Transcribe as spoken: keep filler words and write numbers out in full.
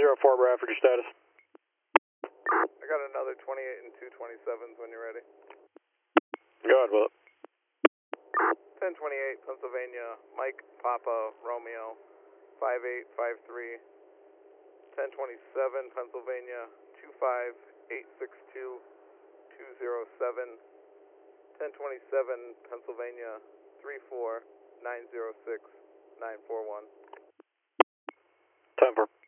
zero four Bradford, your status. I got another twenty-eight and two twenty-sevens when you're ready. Go ahead with it. ten twenty-eight, Pennsylvania, Mike, Papa, Romeo, five eight five three. ten twenty-seven, Pennsylvania, two five eight six two two zero seven. ten twenty-seven, Pennsylvania, three four nine zero six nine four one. ten four.